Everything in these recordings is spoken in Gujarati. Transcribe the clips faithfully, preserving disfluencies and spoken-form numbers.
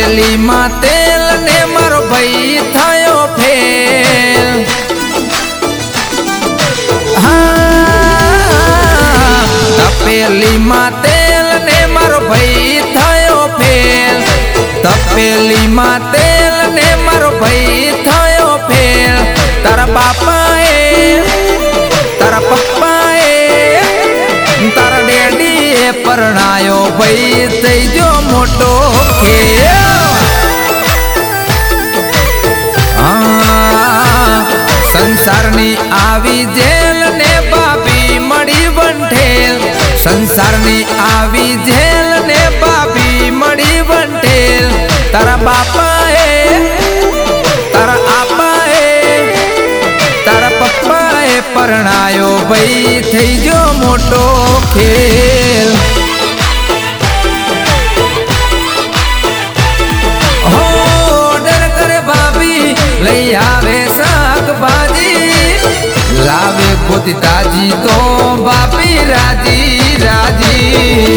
તપેલી માં તેલ ને મારો ભાઈ થયો ફેલ. હા તપેલી માં તેલ ને મારો ભાઈ થયો ફેલ. તપેલી માં તેલ ને મારો ભાઈ થયો ફેલ. તારા બાપાએ તારા પપ્પાએ તારા ડેડીએ પરણાયો ભાઈ થઈ ગયો મોટો ખેલ. સંસારની આવી જેલ ને બાપી મળી બંઠેલ. સંસારની આવી જેલ ને બાપી મળી બંઠેલ. તારા બાપાએ તારા આપાએ તારા પપ્પાએ પરણાયો ભાઈ થઈ ગયો મોટો ખેલ. હો ડર કરે ભાભી લઈ આવે શાકભાજી. લાવે પોતી તાજી તો બાપી રાજી રાજી.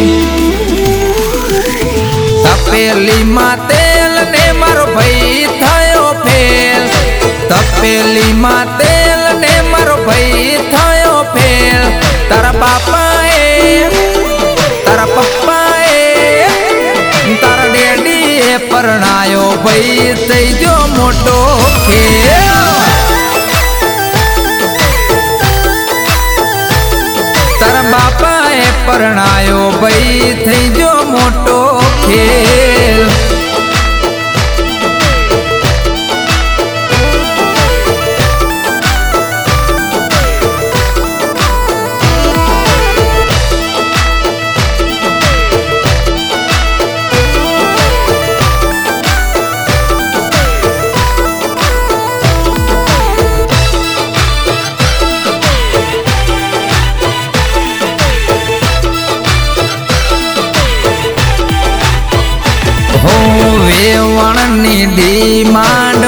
તપેલી માં તેલ ને મારો ભાઈ થયો ફેલ. તપેલી માં તેલ ને મારો ભાઈ થયો ફેલ. તારા બાપાએ તારા પપ્પાએ તારા ડેડીએ પરણાયો ભાઈ થઈ ગયો મોટો ખેલ. તારા બાપાએ પરણાયો ભાઈ થઈ ગયો મોટો ખેલ. વેવણની ડિમાન્ડ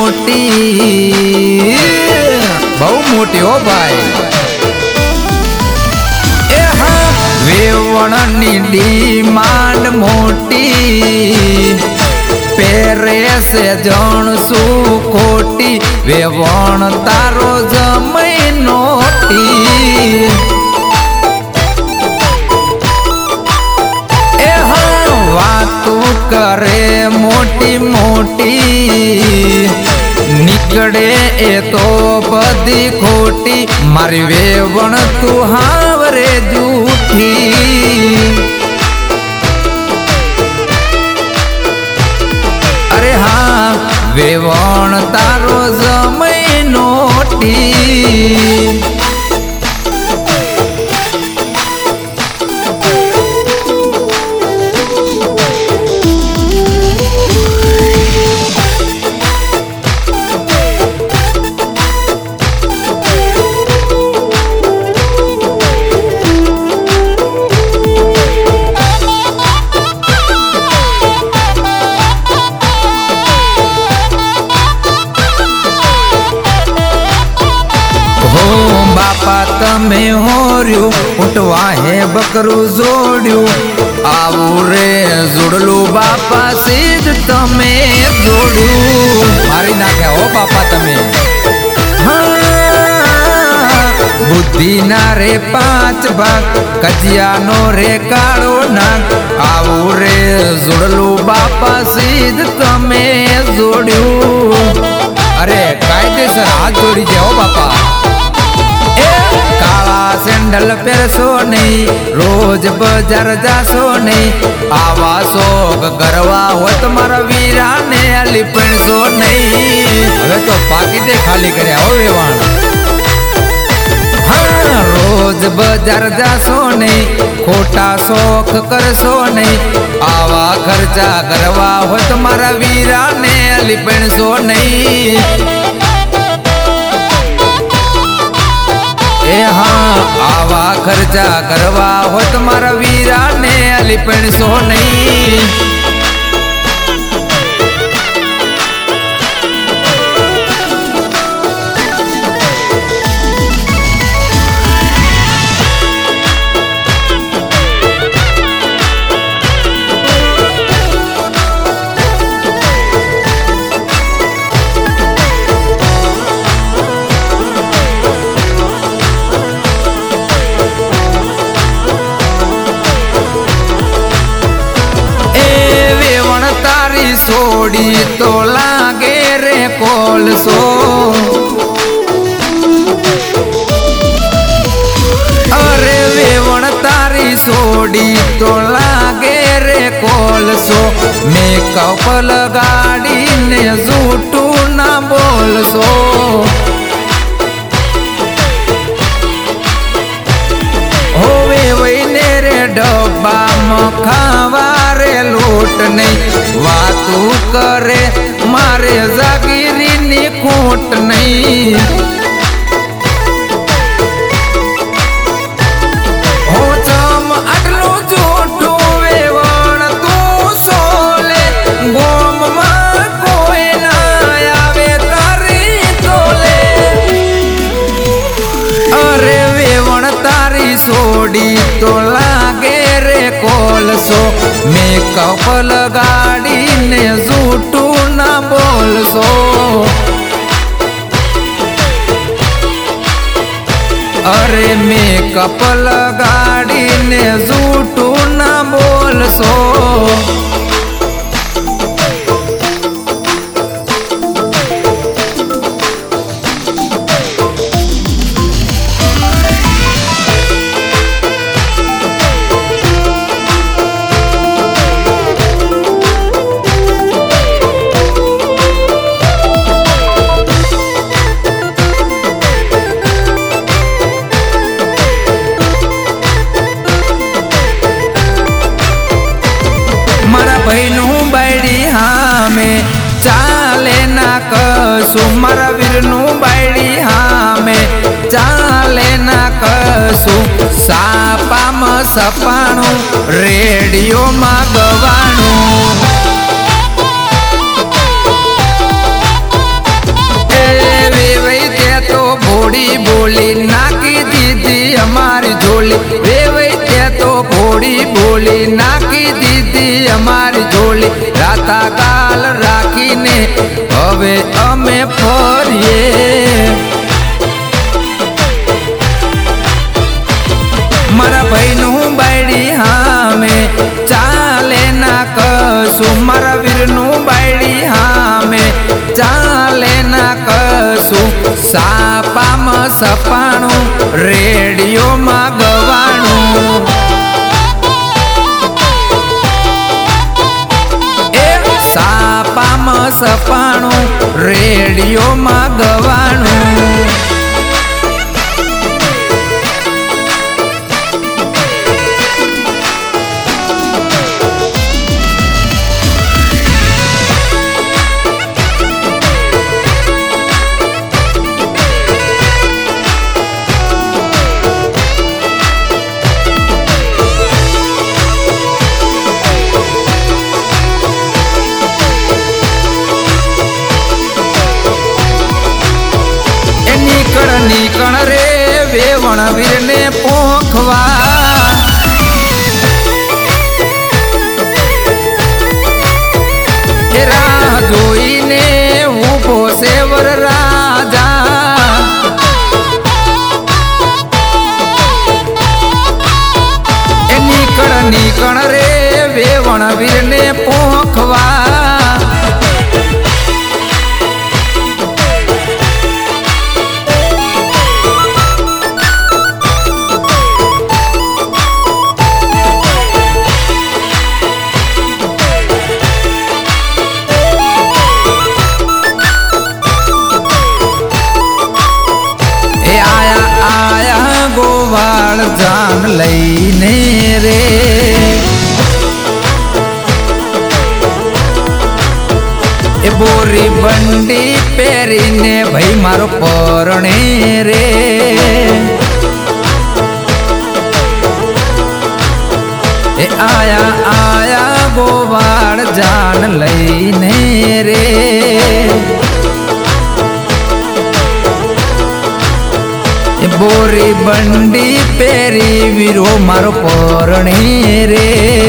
મોટી બહુ મોટી હો ભાઈ. એ હા વેવણની ડિમાન્ડ મોટી. પહેરે છે જણસું ખોટી. વેવણ તારો જમઈ નોટી. વાતું કરે મોટી મોટી. નીકળે એ તો બધી ખોટી. મારી વેવણ તું હાવરે જૂઠી. અરે હા વેવણ તારો જમઈ નોટી. તમે હોર્યું ઉઠવા હે બકરું જોડ્યું. આવું રે જોડલું બાપા સીધ તમે જોડ્યું. મારી નાખ્યા હો બાપા તમે. બુદ્ધિ ના રે પાંચ ભાગ કજિયાનો રે કાળો નાગ. આવું રે જોડલું બાપા સીધ તમે જોડ્યું. અરે કાયદેસર હાથ જોડી જાય હો બાપા. કાળા સેન્ડલ પહેરશો નહીં. રોજ બજાર જાશો નહીં. આવા શોખ કરવા હોય તો મારા વીરાને આલી પણશો નહીં. હવે તો પાકી દે ખાલી કર્યા હો વેવાણ. હા રોજ બજાર જાશો નહીં. ખોટા શોખ કરશો નહીં. આવા ખર્ચા કરવા હોય તો મારા વીરાને આલી પણશો નહીં. એ હા આવા ખર્ચા કરવા હોય તો મારા વીરાને આલી પણશો નહીં. તારી સોડી તો લાગે રે કોલસો અરે વેવણ તારી સોડી તો લાગે રે કોલસો મેકઅપ લગાડીને જૂઠું ના બોલશો હોવે વઈને રે ડબ્બામાં ખાવા રે લોટ નહીં વાતું કરે મારે જાગીરીની ખોટ નહીં હો ચમ આટલું જૂઠું વેવણ તું સોલે ગોમમાં કોઈ ના આવે તારી તોલે અરે વેવણ તારી સોડી તો લાગે રે કોલસો મેકઅપ લગાડીને જૂઠું ના બોલશો અરે મેકઅપ લગાડીને જૂઠું ના બોલશો ભાઈનું બાયડી હામે ચાલે ના કશું મારા વીરનું બાયડી હામે ચાલે ના કશું સાપામાં સપાણું રેડિયોમાં ગવાણું એ વેવાઈ તે તો ઘોડી બોલી નાખી દીધી અમારી ઝોલી વેવાઈ તે તો ઘોડી બોલી નાખી દીધી અમારી ઝોલી રાતા ગાલ રાખીને હવે અમે ફરીએ મારા ભાઈનું બાયડી હામે ચાલે ના કશું મારા વીરનું બાયડી હામે ચાલે ના કશું સાપામાં સપાણું રેડિયોમાં ગવાણું સાપામાં સપાણું રેડિયોમાં ગવાણું નીકળ રે વેવણ વીરને પોખવા રાહ જોઈને ઊભો સેવર રાજા એ નીકળ નીકળ રે વેવણ વીરને પોખવા જાન લઈને રે એ બોરી બંડી પહેરીને ભાઈ મારો પરણે રે એ આયા આયા ગોવાળ જાન લઈને રે બોરી બંડી પહેરી વીરો મારો પરણે રે